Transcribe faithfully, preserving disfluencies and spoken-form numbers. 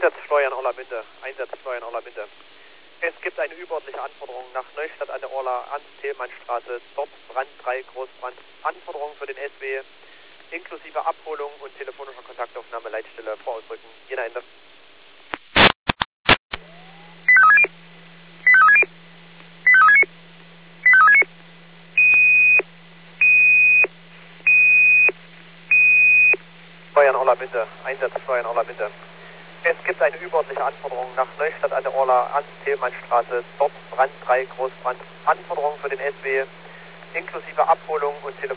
Einsatz steuern, Orla bitte. Einsatz steuern, Orla bitte. Es gibt eine überordentliche Anforderung nach Neustadt an der Orla, Ernst-Thälmann-Straße, dort Brand drei, Großbrand. Anforderung für den S W, inklusive Abholung und telefonischer Kontaktaufnahme, Leitstelle vorausrücken. Jena Ende. Steuern, Orla bitte. Einsatz steuern, Orla bitte. Es gibt eine überordentliche Anforderung nach Neustadt an der Orla, Ernst-Thälmann-Straße, dort Brand drei, Großbrand. Anforderung für den S W, inklusive Abholung und telefonischer